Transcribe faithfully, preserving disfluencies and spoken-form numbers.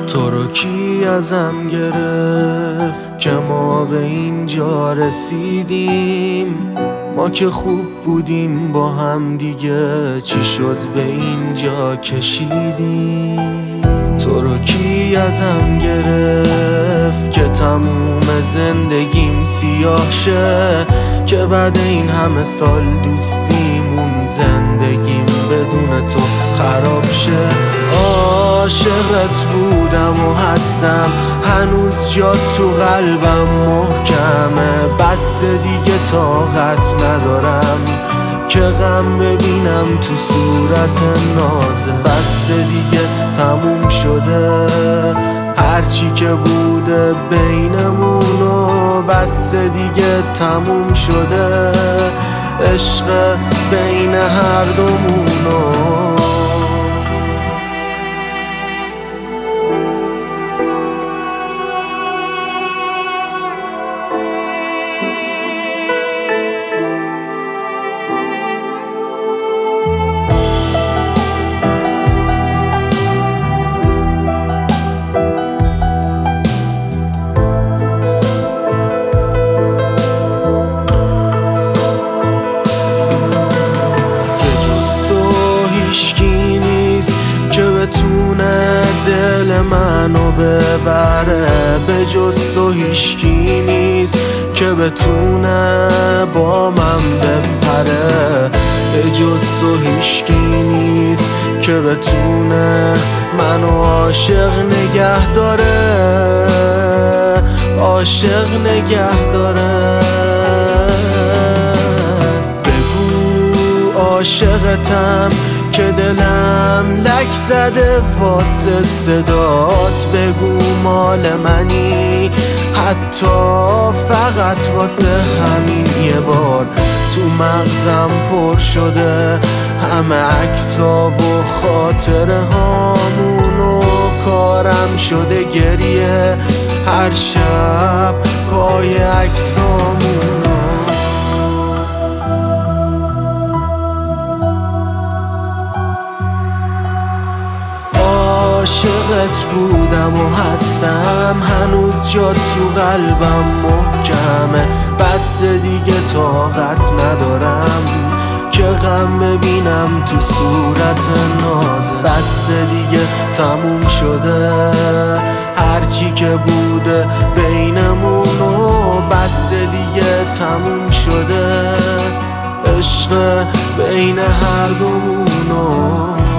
تو رو کی ازم گرفت که ما به اینجا رسیدیم؟ ما که خوب بودیم با هم دیگه، چی شد به اینجا کشیدیم؟ تو رو کی ازم گرفت که تموم زندگیم سیاه شه، که بعد این همه سال دوستیمون زندگیم بدون تو خراب شه. عاشقت بودم و هستم، هنوز جات تو قلبم محکمه. بس دیگه طاقت ندارم که غم ببینم تو صورت نازه. بس دیگه تموم شده هرچی که بوده بینمونو، بس دیگه تموم شده عشق بین هر دومونو. دل منو ببره، به جز تو هیشکی نیست که بتونه با من بپره. به جز تو هیشکی نیست که بتونه منو عاشق نگه داره، عاشق نگه داره. بگو عاشقتم که دلم لک زده واسه صدات، بگو مال منی حتی فقط واسه همین یه بار. تو مغزم پر شده همه عکس‌ها و خاطره هامون و کارم شده گریه هر شب پای عکسامون. عاشقت بودم و هستم، هنوز جات تو قلبم محکمه. بس دیگه طاقت ندارم که غم ببینم تو صورت نازه. بس دیگه تموم شده هرچی که بوده بینمونو، بس دیگه تموم شده عشق بین هر دومونو.